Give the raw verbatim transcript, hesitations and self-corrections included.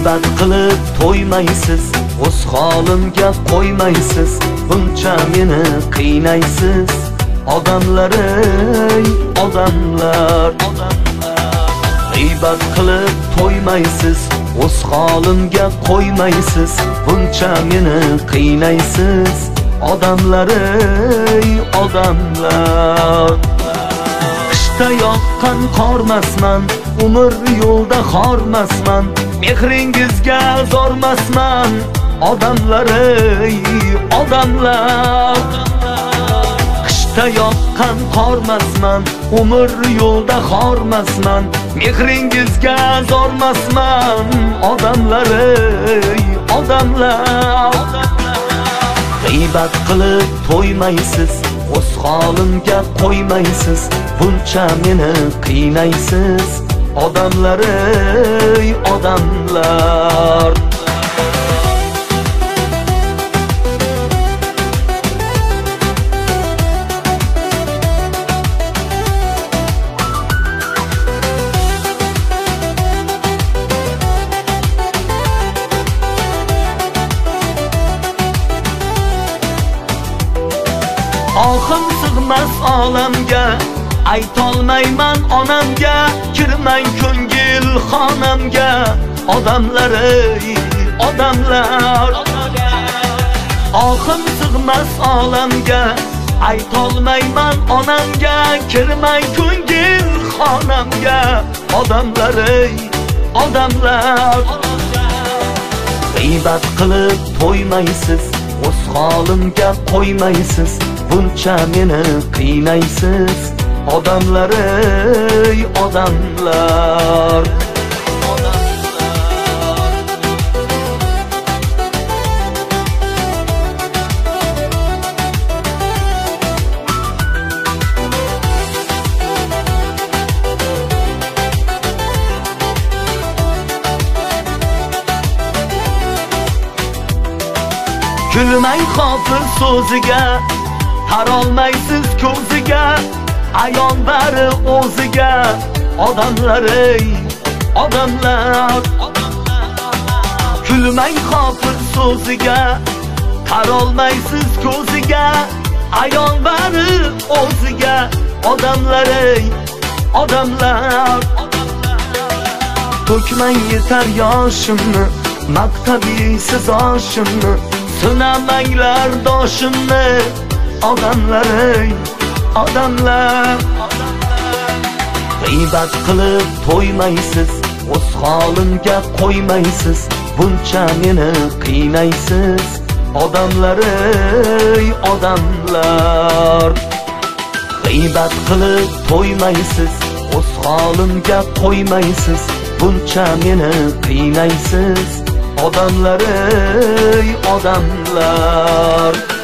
g'iybat qilib to'ymaysiz, o'z holimga qo'ymaysiz, buncha meni qiynaysiz. Odamlar ey odamlar, g'iybat qilib to'ymaysiz, o'z holimga qo'ymaysiz, buncha meni qiynaysiz. Odamlar ey odamlar, qishda yoqqan qormasman, umr yo'lda xormasman, mehringizga zormasman. Odamlar ey odamlar, qishda yoqqan qormasman, umr yo'lda xormasman, mehringizga zormasman. Odamlar ey odamlar, g'iybat qilib to'ymaysiz, o'z holimga qo'ymaysiz, buncha meni qiynaysiz. Odamlar ey odamlar, ohim sig'mas olamga, aytolmayman onamga, kirmang ko'ngil xonamga. Odamlar ey odamlar, ohim sig'mas olamga, aytolmayman onamga, kirmang ko'ngil xonamga. Odamlar ey odamlar, g'iybat qilib to'ymaysiz, o'z holimga qo'ymaysiz, buncha meni qiynaysiz. Odamlar ey odamlar, kulmang hofir so'ziga, tarolmaysiz ko'ziga, ayon bari o'ziga. Odamlar ey odamlar, kulmang hofir so'ziga, tarolmaysiz ko'ziga, ayon bari o'ziga. Odamlar ey odamlar, to'kmang yetar yoshimni, maqtabiysiz oshimni, sinamanglar doshimni. Odamlar ey odamlar, g'iybat qilib to'ymaysiz, o'z holimga qo'ymaysiz, buncha meni qiynaysiz. Odamlar ey odamlar, g'iybat qilib to'ymaysiz, o'z holimga qo'ymaysiz, buncha meni qiynaysiz. Odamlar ey odamlar.